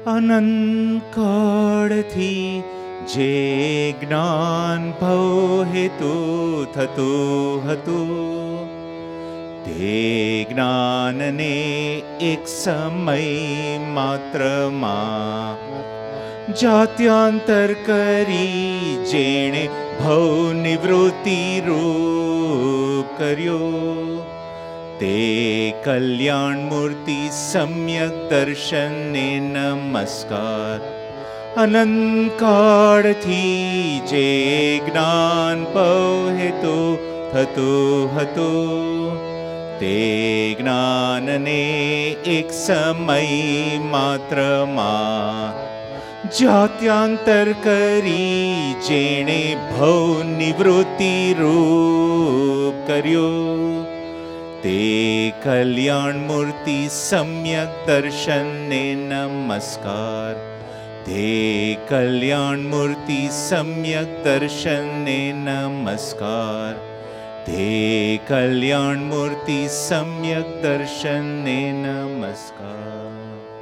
અનંત કાળથી જે જ્ઞાન ભવ હેતુ થતું હતું, તે જ્ઞાનને એક સમય માત્રમાં જાત્યાંતર કરી જેણે ભવ નિવૃત્તિ રૂપ કર્યો, તે કલ્યાણ મૂર્તિ સમ્યક દર્શનને નમસ્કાર. અનંત કાળથી જે જ્ઞાન ભવ હેતુ થતું હતું, તે જ્ઞાનને એક સમય માત્રમાં જાત્યાંતર કરી જેણે ભવ નિવૃત્તિ રૂપ કર્યો, તે કલ્યાણ મૂર્તિ સમ્યક દર્શનને નમસ્કાર. તે કલ્યાણ મૂર્તિ સમ્યક દર્શનને નમસ્કાર. તે કલ્યાણ મૂર્તિ સમ્યક દર્શનને નમસ્કાર.